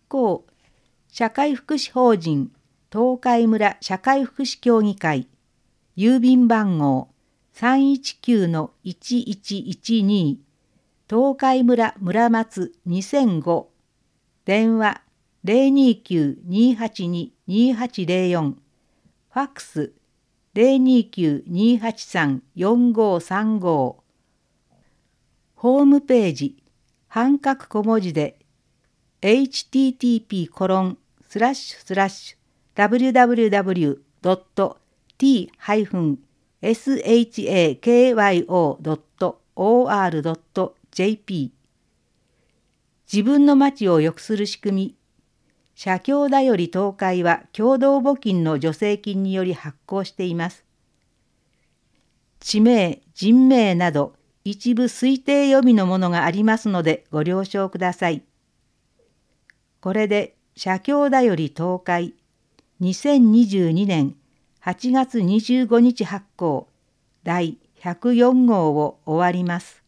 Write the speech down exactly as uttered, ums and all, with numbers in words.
行社会福祉法人東海村社会福祉協議会郵便番号 さんいちきゅう いちいちいちに 東海村村松にせんご電話 ゼロにきゅう にはちに にはちゼロよんファックス ゼロにきゅう にはちさん よんごさんごホームページ半角小文字で エイチティーティーピーコロンスラッシュスラッシュダブリューダブリューダブリュードットティーハイフンエスエイチエーケーワイオードットオーアールドットジェーピー 自分の町を良くする仕組み社協だより東海は共同募金の助成金により発行しています。地名、人名など一部推定読みのものがありますのでご了承ください。これで社協だより東海にせんにじゅうにねんはちがつにじゅうごにち発行第ひゃくよん号を終わります。